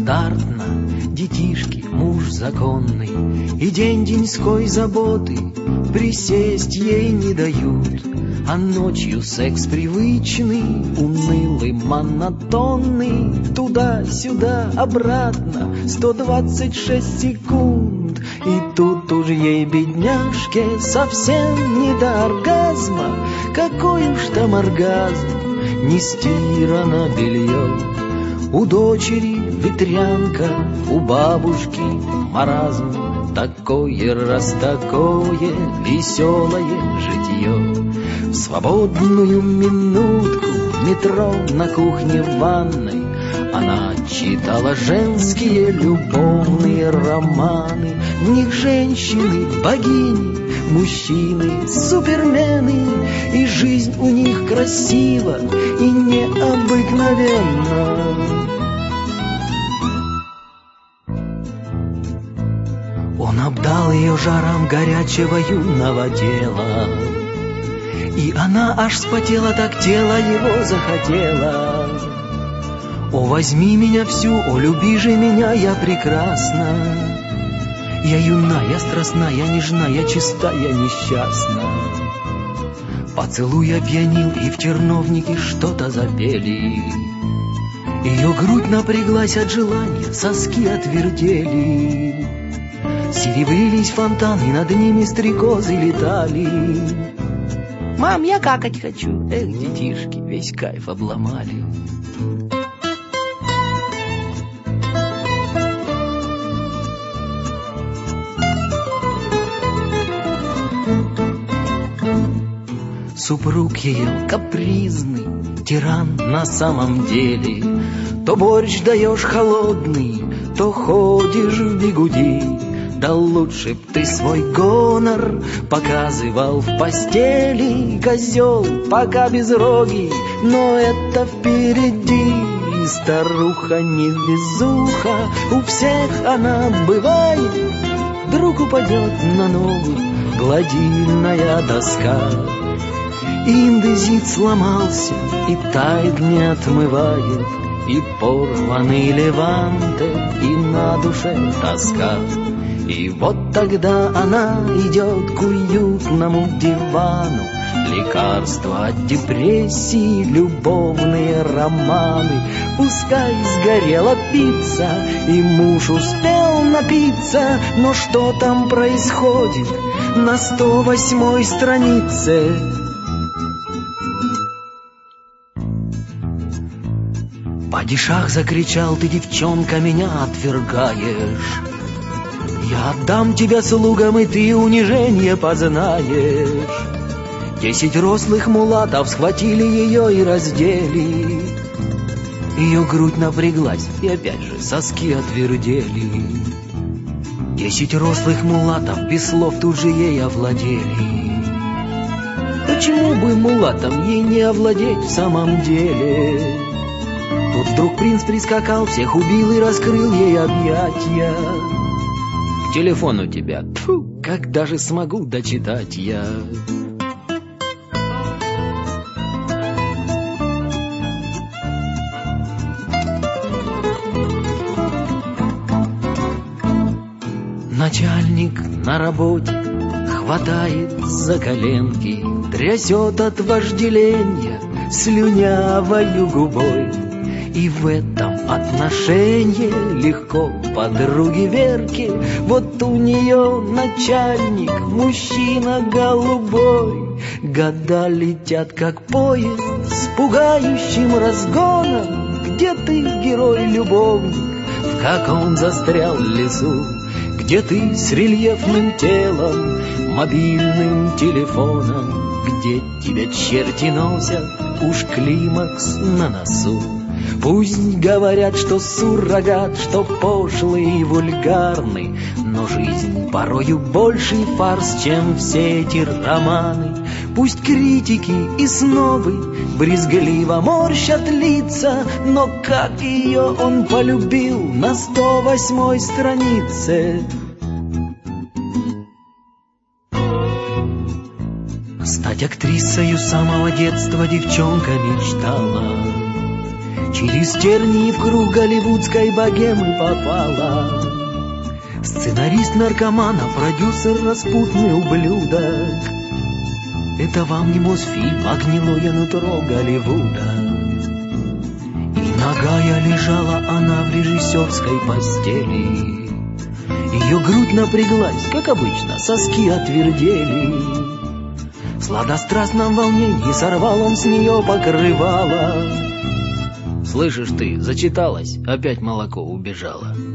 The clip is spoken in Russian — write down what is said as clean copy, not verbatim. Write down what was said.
стандартно, детишки, муж законный, и день-деньской заботы присесть ей не дают. А ночью секс привычный, унылый, монотонный, туда-сюда, обратно, 126 секунд. И тут уж ей, бедняжке, совсем не до оргазма. Какой уж там оргазм, не стирано белье. У дочери ветрянка, у бабушки маразм. Такое раз такое веселое житье. В свободную минутку в метро, на кухне, в ванной она читала женские любовные романы. В них женщины богини, мужчины супермены, и жизнь у них красива и необыкновенна. Он обдал ее жаром горячего юного тела, и она аж вспотела, так тело его захотело. О, возьми меня всю, о, люби же меня, я прекрасна. Я юна, я страстна, я нежна, я чиста, я несчастна. Поцелуй опьянил, и в терновнике что-то запели. Ее грудь напряглась от желания, соски отвердели. Серебрились фонтаны, над ними стрекозы летали. Мам, я какать хочу. Эх, детишки, весь кайф обломали. Супруг ее капризный, тиран на самом деле. То борщ даешь холодный, то ходишь в бигуди. Да лучше б ты свой гонор показывал в постели. Козел пока безрогий, но это впереди. Старуха невезуха, у всех она бывает. Вдруг упадет на ногу гладильная доска. Индезит сломался и тает не отмывает, и порванный леванте, и на душе тоска. И вот тогда она идет к уютному дивану. Лекарства от депрессии, любовные романы. Пускай сгорела пицца, и муж успел напиться, но что там происходит на 108-й странице? Падишах закричал: ты, девчонка, меня отвергаешь. Я отдам тебя слугам, и ты унижение познаешь. 10 рослых мулатов схватили ее и раздели. Ее грудь напряглась, и опять же соски отвердели. 10 рослых мулатов без слов тут же ей овладели. Почему бы мулатам ей не овладеть в самом деле? Тут вдруг принц прискакал, всех убил и раскрыл ей объятья. К телефону тебя, тьфу, когда же смогу дочитать я? Начальник на работе хватает за коленки, трясет от вожделения слюнявою губой. И в этом отношении легко подруге Верке. Вот у нее начальник, мужчина голубой. Года летят, как поезд, с пугающим разгоном. Где ты, герой-любовник, в каком застрял лесу? Где ты с рельефным телом, мобильным телефоном? Где тебя черти носят, уж климакс на носу? Пусть говорят, что суррогат, что пошлый и вульгарный, но жизнь порою больший фарс, чем все эти романы. Пусть критики и снобы брезгливо морщат лица, но как ее он полюбил на 108-й странице. Стать актрисою с самого детства девчонка мечтала. Через тернии в круг голливудской богемы попала. Сценарист-наркоман, а продюсер распутный ублюдок. Это вам не Мосфильм, а гнилое нутро Голливуда. И нагая лежала она в режиссерской постели. Ее грудь напряглась, как обычно, соски отвердели. В сладострастном волнении сорвал он с нее покрывало. Слышишь ты, зачиталась, опять молоко убежало.